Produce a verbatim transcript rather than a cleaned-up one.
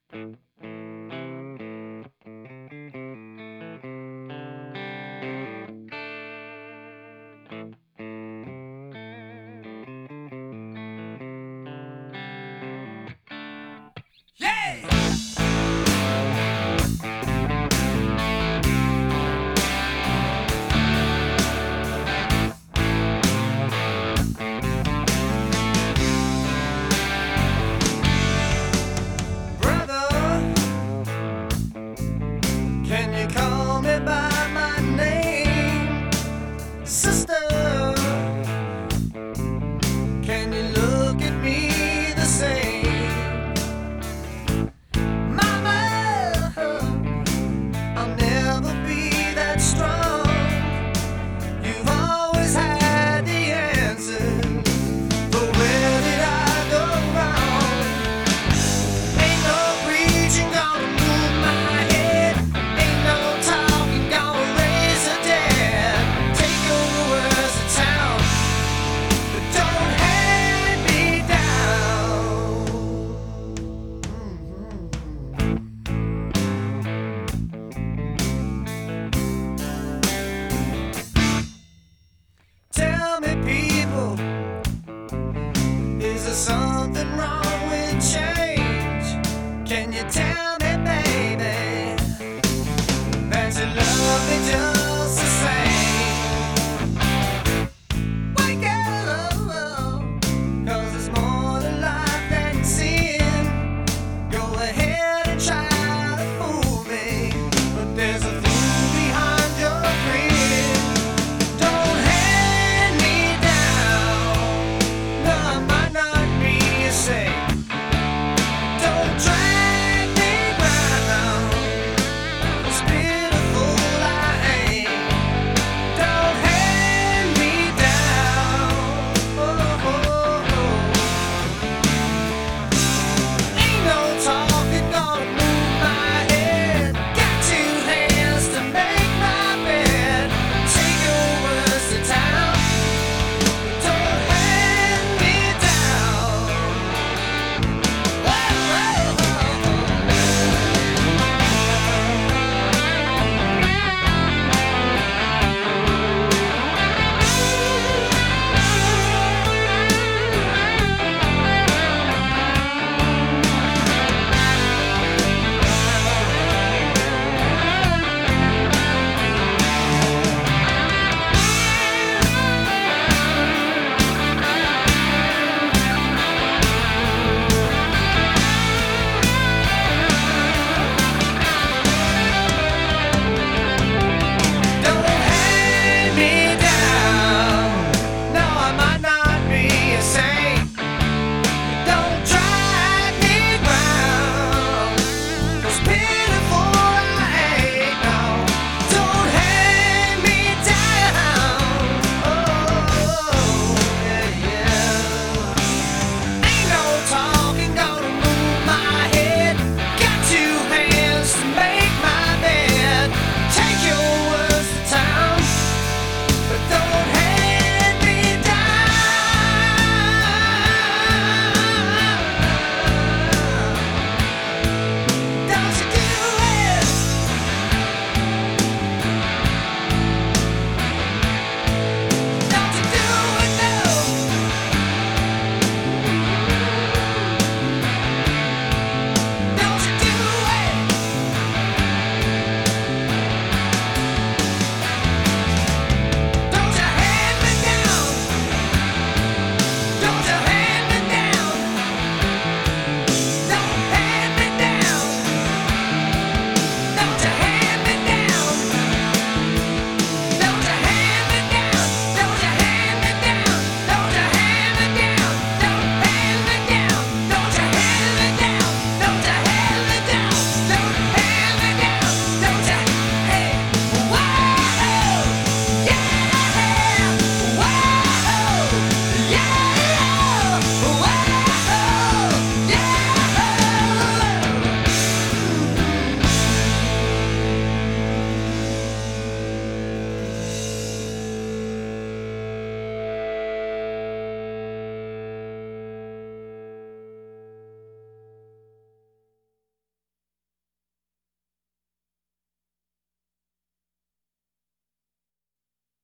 Can you call me by my name? Sister, can you look at me the same? Mama, I'll never be that strong. You've always had the answer, but where did I go wrong? Ain't no preaching gonna move my head. Ain't no talking gonna raise the dead. Take over words of town, but don't hand me down. Tell me, people, is there something wrong with change? Can you tell